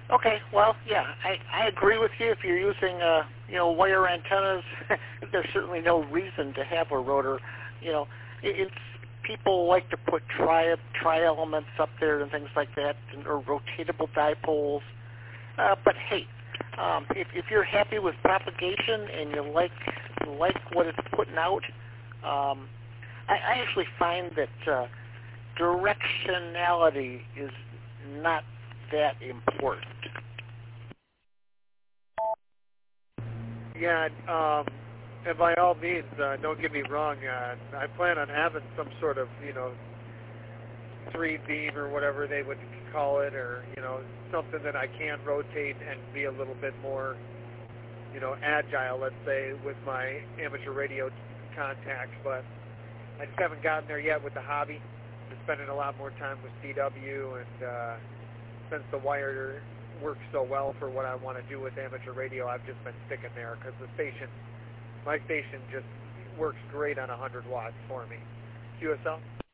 Okay, well, yeah, I agree with you. If you're using, wire antennas, there's certainly no reason to have a rotor. It's people like to put tri-elements up there and things like that, or rotatable dipoles. But hey, if you're happy with propagation and you like what it's putting out, I actually find that directionality is not that important. Yeah, and by all means, don't get me wrong. I plan on having some sort of, 3-beam or whatever they would call it, or, something that I can rotate and be a little bit more, agile, let's say, with my amateur radio contacts. But I just haven't gotten there yet with the hobby. I'm spending a lot more time with CW, and since the wire works so well for what I want to do with amateur radio, I've just been sticking there because my station just works great on 100 watts for me. QSL?